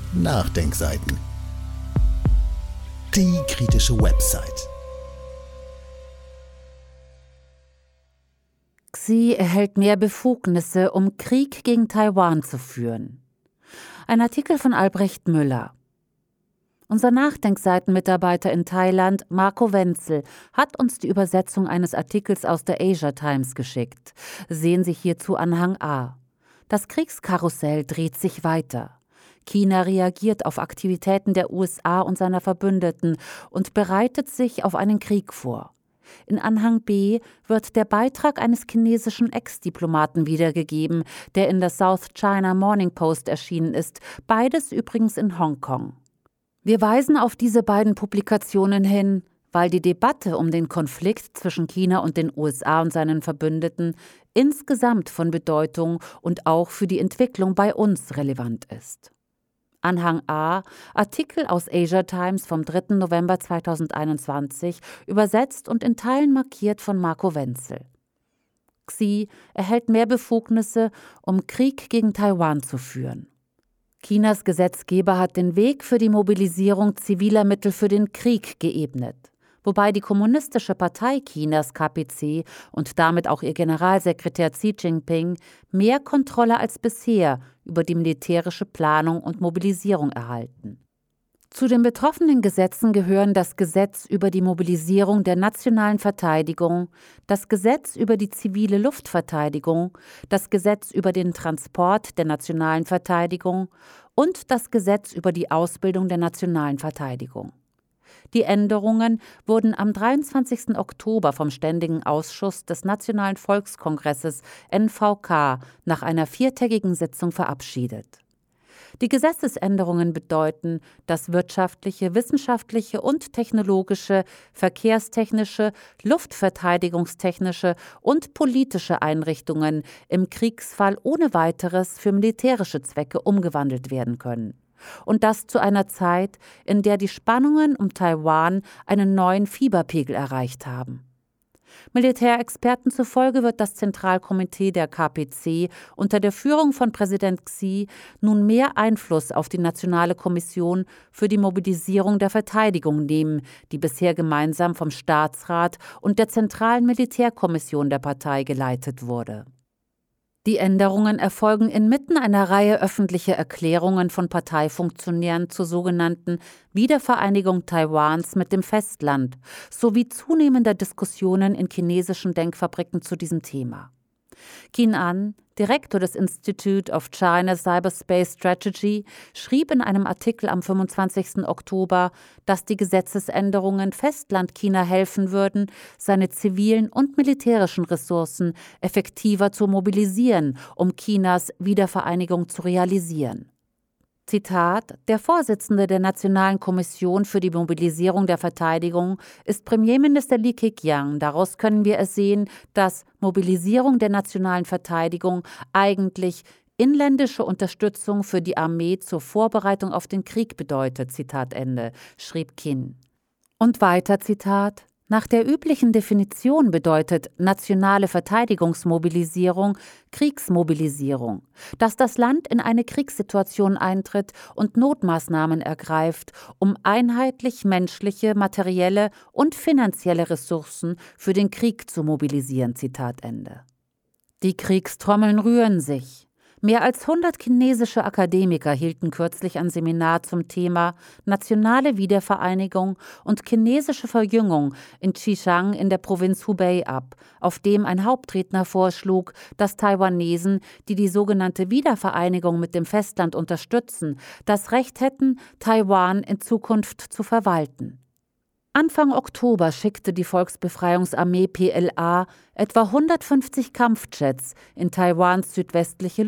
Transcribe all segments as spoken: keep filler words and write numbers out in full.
Nachdenkseiten. Die kritische Website. Xi erhält mehr Befugnisse, um Krieg gegen Taiwan zu führen. Ein Artikel von Albrecht Müller. Unser Nachdenkseiten-Mitarbeiter in Thailand, Marco Wenzel, hat uns die Übersetzung eines Artikels aus der Asia Times geschickt. Sehen Sie hierzu Anhang A. Das Kriegskarussell dreht sich weiter. China reagiert auf Aktivitäten der U S A und seiner Verbündeten und bereitet sich auf einen Krieg vor. In Anhang B wird der Beitrag eines chinesischen Ex-Diplomaten wiedergegeben, der in der South China Morning Post erschienen ist, beides übrigens in Hongkong. Wir weisen auf diese beiden Publikationen hin, weil die Debatte um den Konflikt zwischen China und den U S A und seinen Verbündeten insgesamt von Bedeutung und auch für die Entwicklung bei uns relevant ist. Anhang A, Artikel aus Asia Times vom dritten November zweitausendeinundzwanzig, übersetzt und in Teilen markiert von Marco Wenzel. Xi erhält mehr Befugnisse, um Krieg gegen Taiwan zu führen. Chinas Gesetzgeber hat den Weg für die Mobilisierung ziviler Mittel für den Krieg geebnet, wobei die Kommunistische Partei Chinas K P C und damit auch ihr Generalsekretär Xi Jinping mehr Kontrolle als bisher über die militärische Planung und Mobilisierung erhalten. Zu den betroffenen Gesetzen gehören das Gesetz über die Mobilisierung der nationalen Verteidigung, das Gesetz über die zivile Luftverteidigung, das Gesetz über den Transport der nationalen Verteidigung und das Gesetz über die Ausbildung der nationalen Verteidigung. Die Änderungen wurden am dreiundzwanzigsten Oktober vom Ständigen Ausschuss des Nationalen Volkskongresses N V K nach einer viertägigen Sitzung verabschiedet. Die Gesetzesänderungen bedeuten, dass wirtschaftliche, wissenschaftliche und technologische, verkehrstechnische, luftverteidigungstechnische und politische Einrichtungen im Kriegsfall ohne weiteres für militärische Zwecke umgewandelt werden können. Und das zu einer Zeit, in der die Spannungen um Taiwan einen neuen Fieberpegel erreicht haben. Militärexperten zufolge wird das Zentralkomitee der K P C unter der Führung von Präsident Xi nun mehr Einfluss auf die Nationale Kommission für die Mobilisierung der Verteidigung nehmen, die bisher gemeinsam vom Staatsrat und der Zentralen Militärkommission der Partei geleitet wurde. Die Änderungen erfolgen inmitten einer Reihe öffentlicher Erklärungen von Parteifunktionären zur sogenannten Wiedervereinigung Taiwans mit dem Festland sowie zunehmender Diskussionen in chinesischen Denkfabriken zu diesem Thema. Qin An, Direktor des Institute of China Cyberspace Strategy, schrieb in einem Artikel am fünfundzwanzigsten Oktober, dass die Gesetzesänderungen Festlandchina helfen würden, seine zivilen und militärischen Ressourcen effektiver zu mobilisieren, um Chinas Wiedervereinigung zu realisieren. Zitat: Der Vorsitzende der Nationalen Kommission für die Mobilisierung der Verteidigung ist Premierminister Li Keqiang. Daraus können wir ersehen, dass Mobilisierung der nationalen Verteidigung eigentlich inländische Unterstützung für die Armee zur Vorbereitung auf den Krieg bedeutet. Zitat Ende, schrieb Qin. Und weiter, Zitat: Nach der üblichen Definition bedeutet nationale Verteidigungsmobilisierung Kriegsmobilisierung, dass das Land in eine Kriegssituation eintritt und Notmaßnahmen ergreift, um einheitlich menschliche, materielle und finanzielle Ressourcen für den Krieg zu mobilisieren. Zitat Ende. Die Kriegstrommeln rühren sich. Mehr als hundert chinesische Akademiker hielten kürzlich ein Seminar zum Thema Nationale Wiedervereinigung und chinesische Verjüngung in Xishan in der Provinz Hubei ab, auf dem ein Hauptredner vorschlug, dass Taiwanesen, die die sogenannte Wiedervereinigung mit dem Festland unterstützen, das Recht hätten, Taiwan in Zukunft zu verwalten. Anfang Oktober schickte die Volksbefreiungsarmee P L A etwa hundertfünfzig Kampfjets in Taiwans südwestliche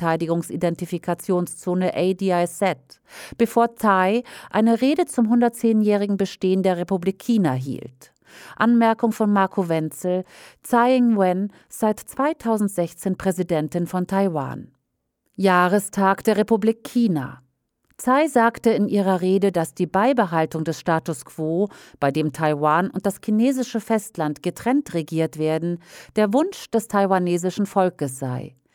Luftverteidigungsidentifikationszzone A D I Z, bevor Tsai eine Rede zum hundertzehnjährigen Bestehen der Republik China hielt. Anmerkung von Marco Wenzel: Tsai Ing-wen, seit zweitausendsechzehn Präsidentin von Taiwan. Jahrestag der Republik China. Tsai sagte in ihrer Rede, dass die Beibehaltung des Status quo, bei dem Taiwan und das chinesische Festland getrennt regiert werden, der Wunsch des taiwanesischen Volkes sei.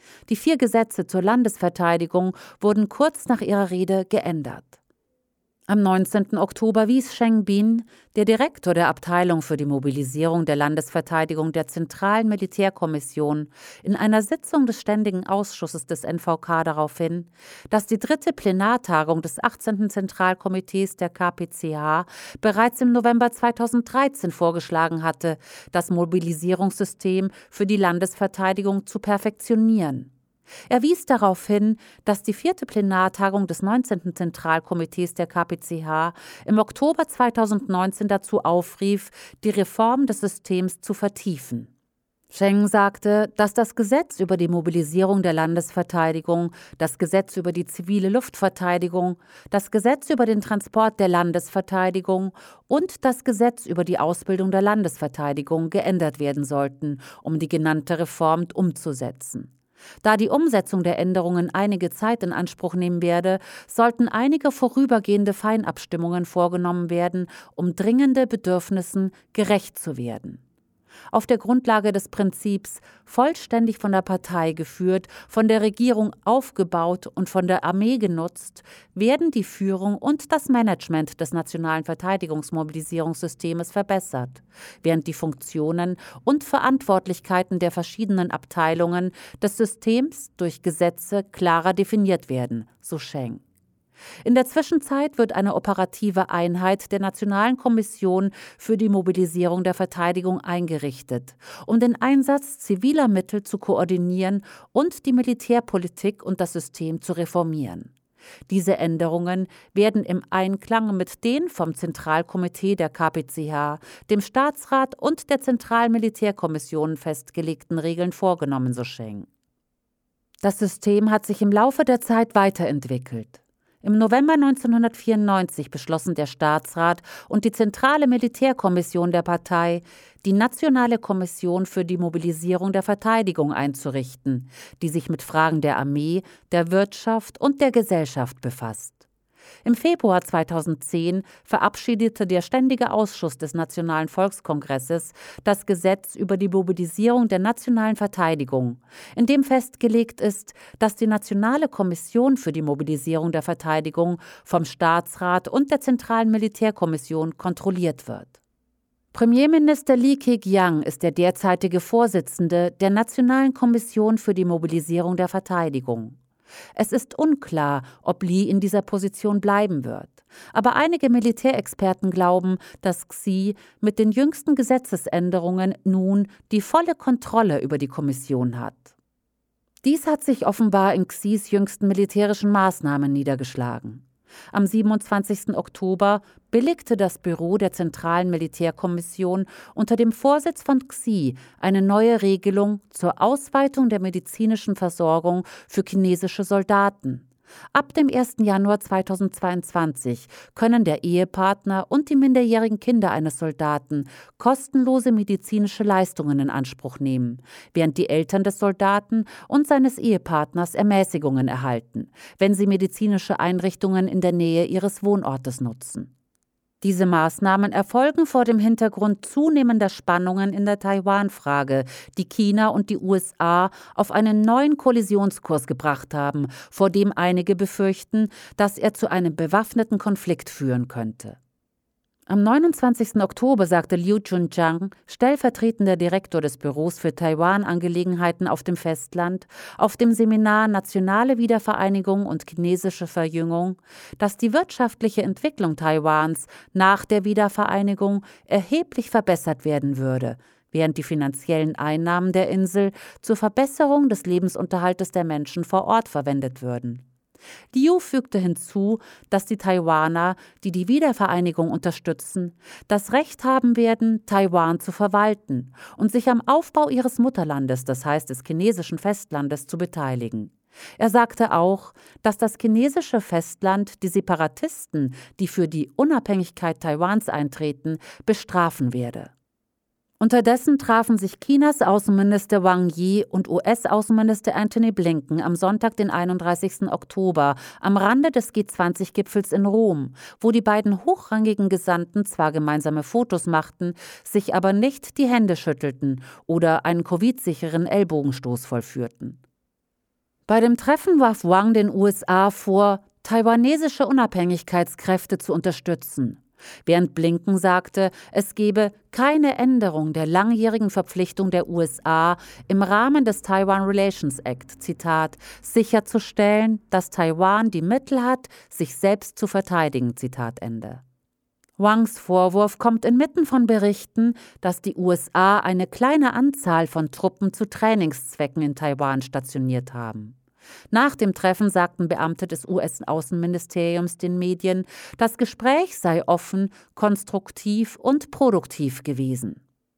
Die vier Gesetze zur Landesverteidigung wurden kurz nach ihrer Rede geändert. Am neunzehnten Oktober wies Cheng Bin, der Direktor der Abteilung für die Mobilisierung der Landesverteidigung der Zentralen Militärkommission, in einer Sitzung des Ständigen Ausschusses des N V K darauf hin, dass die dritte Plenartagung des achtzehnten Zentralkomitees der K P C H bereits im November zweitausenddreizehn vorgeschlagen hatte, das Mobilisierungssystem für die Landesverteidigung zu perfektionieren. Er wies darauf hin, dass die vierte Plenartagung des neunzehnten Zentralkomitees der K P C H im Oktober zweitausendneunzehn dazu aufrief, die Reform des Systems zu vertiefen. Cheng sagte, dass das Gesetz über die Mobilisierung der Landesverteidigung, das Gesetz über die zivile Luftverteidigung, das Gesetz über den Transport der Landesverteidigung und das Gesetz über die Ausbildung der Landesverteidigung geändert werden sollten, um die genannte Reform umzusetzen. Da die Umsetzung der Änderungen einige Zeit in Anspruch nehmen werde, sollten einige vorübergehende Feinabstimmungen vorgenommen werden, um dringende Bedürfnissen gerecht zu werden. Auf der Grundlage des Prinzips vollständig von der Partei geführt, von der Regierung aufgebaut und von der Armee genutzt, werden die Führung und das Management des nationalen Verteidigungsmobilisierungssystems verbessert, während die Funktionen und Verantwortlichkeiten der verschiedenen Abteilungen des Systems durch Gesetze klarer definiert werden, so Cheng. In der Zwischenzeit wird eine operative Einheit der Nationalen Kommission für die Mobilisierung der Verteidigung eingerichtet, um den Einsatz ziviler Mittel zu koordinieren und die Militärpolitik und das System zu reformieren. Diese Änderungen werden im Einklang mit den vom Zentralkomitee der K P C H, dem Staatsrat und der Zentralen Militärkommission festgelegten Regeln vorgenommen, so Cheng. Das System hat sich im Laufe der Zeit weiterentwickelt. Im November neunzehnhundertvierundneunzig beschlossen der Staatsrat und die Zentrale Militärkommission der Partei, die Nationale Kommission für die Mobilisierung der Verteidigung einzurichten, die sich mit Fragen der Armee, der Wirtschaft und der Gesellschaft befasst. Im Februar zweitausendzehn verabschiedete der Ständige Ausschuss des Nationalen Volkskongresses das Gesetz über die Mobilisierung der nationalen Verteidigung, in dem festgelegt ist, dass die Nationale Kommission für die Mobilisierung der Verteidigung vom Staatsrat und der Zentralen Militärkommission kontrolliert wird. Premierminister Lee Keqiang ist der derzeitige Vorsitzende der Nationalen Kommission für die Mobilisierung der Verteidigung. Es ist unklar, ob Lee in dieser Position bleiben wird. Aber einige Militärexperten glauben, dass Xi mit den jüngsten Gesetzesänderungen nun die volle Kontrolle über die Kommission hat. Dies hat sich offenbar in Xis jüngsten militärischen Maßnahmen niedergeschlagen. Am siebenundzwanzigsten Oktober billigte das Büro der Zentralen Militärkommission unter dem Vorsitz von Xi eine neue Regelung zur Ausweitung der medizinischen Versorgung für chinesische Soldaten. Ab dem ersten Januar zweitausendzweiundzwanzig können der Ehepartner und die minderjährigen Kinder eines Soldaten kostenlose medizinische Leistungen in Anspruch nehmen, während die Eltern des Soldaten und seines Ehepartners Ermäßigungen erhalten, wenn sie medizinische Einrichtungen in der Nähe ihres Wohnortes nutzen. Diese Maßnahmen erfolgen vor dem Hintergrund zunehmender Spannungen in der Taiwan-Frage, die China und die U S A auf einen neuen Kollisionskurs gebracht haben, vor dem einige befürchten, dass er zu einem bewaffneten Konflikt führen könnte. Am neunundzwanzigsten Oktober sagte Liu Chunjiang, stellvertretender Direktor des Büros für Taiwan-Angelegenheiten auf dem Festland, auf dem Seminar Nationale Wiedervereinigung und chinesische Verjüngung, dass die wirtschaftliche Entwicklung Taiwans nach der Wiedervereinigung erheblich verbessert werden würde, während die finanziellen Einnahmen der Insel zur Verbesserung des Lebensunterhaltes der Menschen vor Ort verwendet würden. Liu fügte hinzu, dass die Taiwaner, die die Wiedervereinigung unterstützen, das Recht haben werden, Taiwan zu verwalten und sich am Aufbau ihres Mutterlandes, das heißt des chinesischen Festlandes, zu beteiligen. Er sagte auch, dass das chinesische Festland die Separatisten, die für die Unabhängigkeit Taiwans eintreten, bestrafen werde. Unterdessen trafen sich Chinas Außenminister Wang Yi und U S-Außenminister Antony Blinken am Sonntag, den einunddreißigsten Oktober, am Rande des G zwanzig Gipfels in Rom, wo die beiden hochrangigen Gesandten zwar gemeinsame Fotos machten, sich aber nicht die Hände schüttelten oder einen Covid-sicheren Ellbogenstoß vollführten. Bei dem Treffen warf Wang den U S A vor, taiwanesische Unabhängigkeitskräfte zu unterstützen, während Blinken sagte, es gebe keine Änderung der langjährigen Verpflichtung der U S A im Rahmen des Taiwan Relations Act, Zitat, sicherzustellen, dass Taiwan die Mittel hat, sich selbst zu verteidigen, Zitat Ende. Wangs Vorwurf kommt inmitten von Berichten, dass die U S A eine kleine Anzahl von Truppen zu Trainingszwecken in Taiwan stationiert haben. Nach dem Treffen sagten Beamte des U S-Außenministeriums den Medien, das Gespräch sei offen, konstruktiv und produktiv gewesen.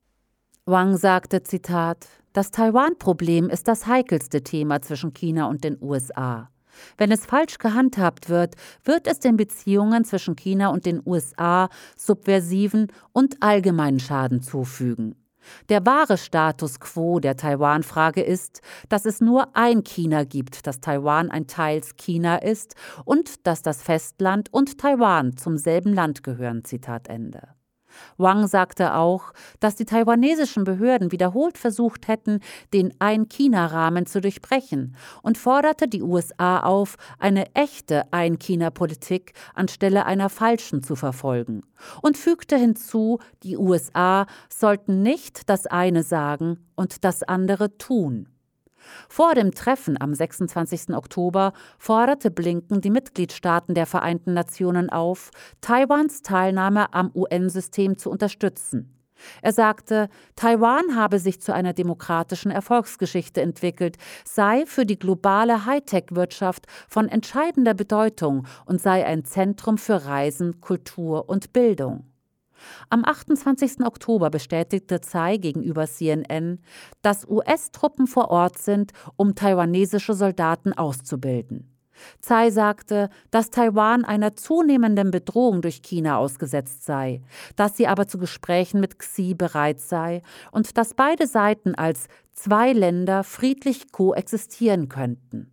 Wang sagte, Zitat, das Taiwan-Problem ist das heikelste Thema zwischen China und den U S A. Wenn es falsch gehandhabt wird, wird es den Beziehungen zwischen China und den U S A subversiven und allgemeinen Schaden zufügen. Der wahre Status quo der Taiwan-Frage ist, dass es nur ein China gibt, dass Taiwan ein Teil China ist und dass das Festland und Taiwan zum selben Land gehören, Zitat Ende. Wang sagte auch, dass die taiwanesischen Behörden wiederholt versucht hätten, den Ein-China-Rahmen zu durchbrechen und forderte die U S A auf, eine echte Ein-China-Politik anstelle einer falschen zu verfolgen und fügte hinzu, die U S A sollten nicht das eine sagen und das andere tun. Vor dem Treffen am sechsundzwanzigsten Oktober forderte Blinken die Mitgliedstaaten der Vereinten Nationen auf, Taiwans Teilnahme am U N-System zu unterstützen. Er sagte, Taiwan habe sich zu einer demokratischen Erfolgsgeschichte entwickelt, sei für die globale Hightech-Wirtschaft von entscheidender Bedeutung und sei ein Zentrum für Reisen, Kultur und Bildung. Am achtundzwanzigsten Oktober bestätigte Tsai gegenüber C N N, dass U S-Truppen vor Ort sind, um taiwanesische Soldaten auszubilden. Tsai sagte, dass Taiwan einer zunehmenden Bedrohung durch China ausgesetzt sei, dass sie aber zu Gesprächen mit Xi bereit sei und dass beide Seiten als zwei Länder friedlich koexistieren könnten.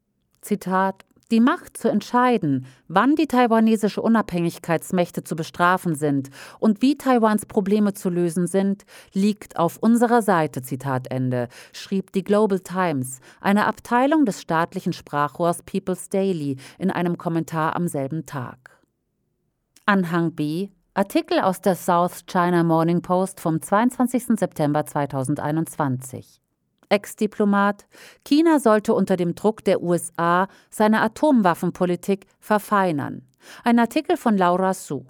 Zitat: Die Macht zu entscheiden, wann die taiwanesische Unabhängigkeitsmächte zu bestrafen sind und wie Taiwans Probleme zu lösen sind, liegt auf unserer Seite, Zitat Ende, schrieb die Global Times, eine Abteilung des staatlichen Sprachrohrs People's Daily, in einem Kommentar am selben Tag. Anhang B. Artikel aus der South China Morning Post vom zweiundzwanzigsten September zweitausendeinundzwanzig. Ex-Diplomat: China sollte unter dem Druck der U S A seine Atomwaffenpolitik verfeinern. Ein Artikel von Laura Su.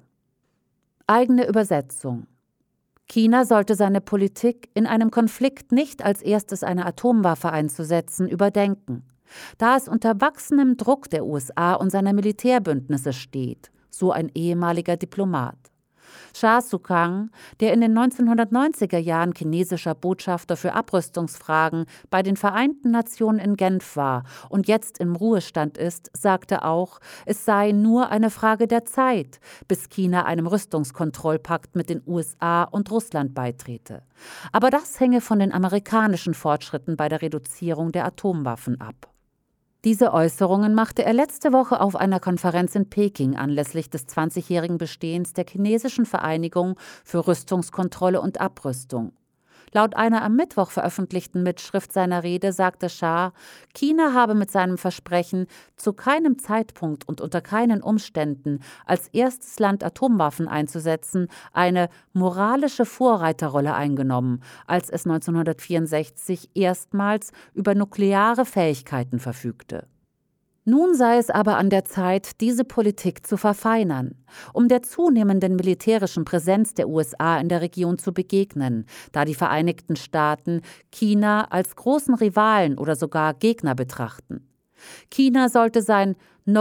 Eigene Übersetzung: China sollte seine Politik, in einem Konflikt nicht als erstes eine Atomwaffe einzusetzen, überdenken, da es unter wachsendem Druck der U S A und seiner Militärbündnisse steht, so ein ehemaliger Diplomat. Cha Sukang, der in den neunzehnhundertneunziger Jahren chinesischer Botschafter für Abrüstungsfragen bei den Vereinten Nationen in Genf war und jetzt im Ruhestand ist, sagte auch, es sei nur eine Frage der Zeit, bis China einem Rüstungskontrollpakt mit den U S A und Russland beitrete. Aber das hänge von den amerikanischen Fortschritten bei der Reduzierung der Atomwaffen ab. Diese Äußerungen machte er letzte Woche auf einer Konferenz in Peking anlässlich des zwanzigjährigen Bestehens der chinesischen Vereinigung für Rüstungskontrolle und Abrüstung. Laut einer am Mittwoch veröffentlichten Mitschrift seiner Rede sagte Cha, China habe mit seinem Versprechen, zu keinem Zeitpunkt und unter keinen Umständen als erstes Land Atomwaffen einzusetzen, eine moralische Vorreiterrolle eingenommen, als es neunzehnhundertvierundsechzig erstmals über nukleare Fähigkeiten verfügte. Nun sei es aber an der Zeit, diese Politik zu verfeinern, um der zunehmenden militärischen Präsenz der U S A in der Region zu begegnen, da die Vereinigten Staaten China als großen Rivalen oder sogar Gegner betrachten. China sollte sein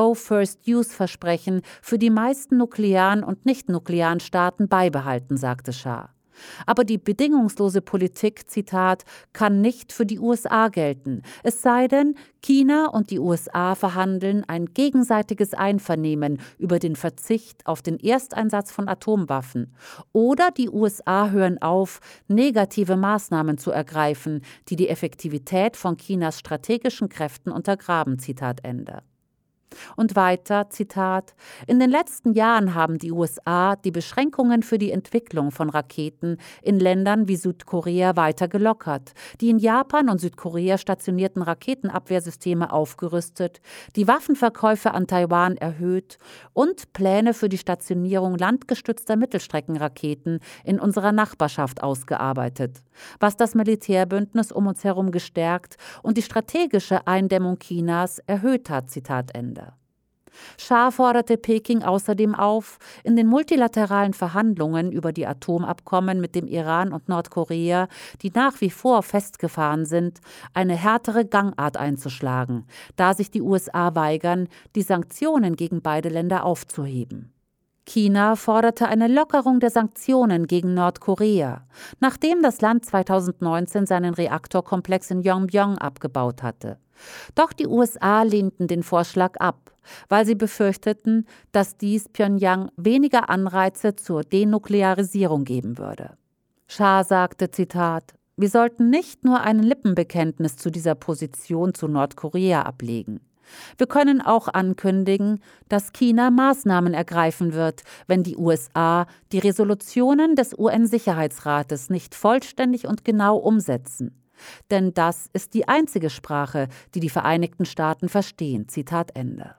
No-First-Use-Versprechen für die meisten nuklearen und nicht-nuklearen Staaten beibehalten, sagte Cha. Aber die bedingungslose Politik, Zitat, kann nicht für die U S A gelten. Es sei denn, China und die U S A verhandeln ein gegenseitiges Einvernehmen über den Verzicht auf den Ersteinsatz von Atomwaffen. Oder die U S A hören auf, negative Maßnahmen zu ergreifen, die die Effektivität von Chinas strategischen Kräften untergraben, Zitat Ende. Und weiter, Zitat, in den letzten Jahren haben die U S A die Beschränkungen für die Entwicklung von Raketen in Ländern wie Südkorea weiter gelockert, die in Japan und Südkorea stationierten Raketenabwehrsysteme aufgerüstet, die Waffenverkäufe an Taiwan erhöht und Pläne für die Stationierung landgestützter Mittelstreckenraketen in unserer Nachbarschaft ausgearbeitet, was das Militärbündnis um uns herum gestärkt und die strategische Eindämmung Chinas erhöht hat, Zitat Ende. Shah forderte Peking außerdem auf, in den multilateralen Verhandlungen über die Atomabkommen mit dem Iran und Nordkorea, die nach wie vor festgefahren sind, eine härtere Gangart einzuschlagen, da sich die U S A weigern, die Sanktionen gegen beide Länder aufzuheben. China forderte eine Lockerung der Sanktionen gegen Nordkorea, nachdem das Land zweitausendneunzehn seinen Reaktorkomplex in Yongbyon abgebaut hatte. Doch die U S A lehnten den Vorschlag ab, weil sie befürchteten, dass dies Pjöngjang weniger Anreize zur Denuklearisierung geben würde. Shah sagte, Zitat, wir sollten nicht nur ein Lippenbekenntnis zu dieser Position zu Nordkorea ablegen. Wir können auch ankündigen, dass China Maßnahmen ergreifen wird, wenn die U S A die Resolutionen des U N-Sicherheitsrates nicht vollständig und genau umsetzen. Denn das ist die einzige Sprache, die die Vereinigten Staaten verstehen. Zitat Ende.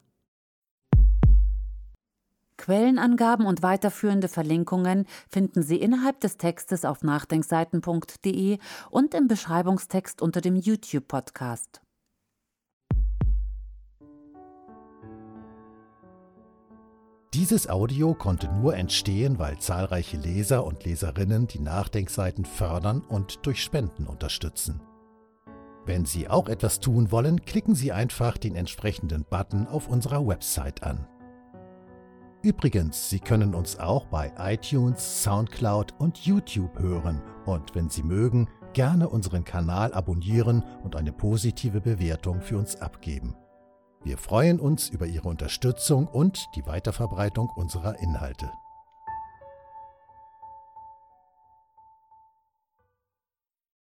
Quellenangaben und weiterführende Verlinkungen finden Sie innerhalb des Textes auf nachdenkseiten punkt de und im Beschreibungstext unter dem YouTube-Podcast. Dieses Audio konnte nur entstehen, weil zahlreiche Leser und Leserinnen die Nachdenkseiten fördern und durch Spenden unterstützen. Wenn Sie auch etwas tun wollen, klicken Sie einfach den entsprechenden Button auf unserer Website an. Übrigens, Sie können uns auch bei iTunes, Soundcloud und YouTube hören und wenn Sie mögen, gerne unseren Kanal abonnieren und eine positive Bewertung für uns abgeben. Wir freuen uns über Ihre Unterstützung und die Weiterverbreitung unserer Inhalte.